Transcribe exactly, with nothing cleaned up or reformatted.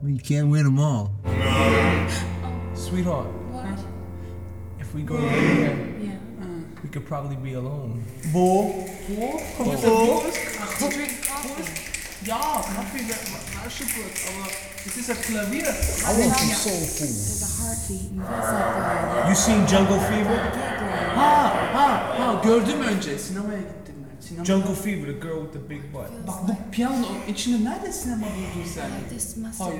You can't win them all. Sweetheart, What? if we go over there, Yeah. we could probably be alone. Bu. To drink coffee. Ja, Kaffee wäre wär schon gut, aber das ist ein Klavier. I want some soul food. There's a heartbeat. You feel so good. You seen Jungle Fever? Ha ha ha gördüm önce sinemaya gittim ben. Sinema. Jungle Fever, the girl with the big butt. Bak bu piyano içinde nerede sinema buldun sen? This must Hayır.